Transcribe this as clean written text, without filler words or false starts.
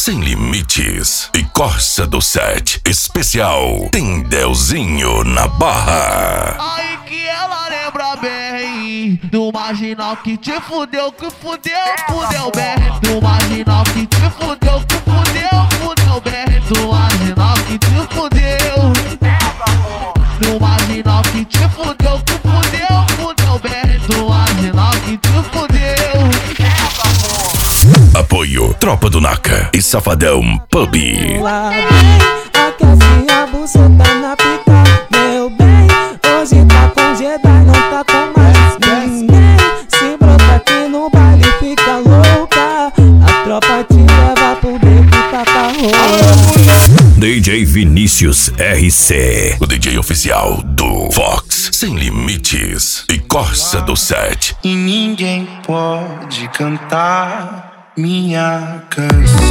Sem Limites e Corsa do Set especial tem Delzinho na barra. Aí que ela lembra bem do marginal que te fudeu, fudeu bem. Do marginal que te fudeu, fudeu bem. Do marginal que te fudeu. Do marginal que te fudeu, fudeu bem. Do marginal que te fudeu. Apoio Tropa do Naca e Safadão Pub. Lá vem, aquece a buceta na pica, meu bem. Hoje tá com Jedi, não tá com mais ninguém. Se brota aqui no baile fica louca, a tropa te leva pro beco e taca rola. DJ Vinícius RC, o DJ oficial do Fox, Sem Limites e Corsa do Set. E ninguém pode cantar minha canção.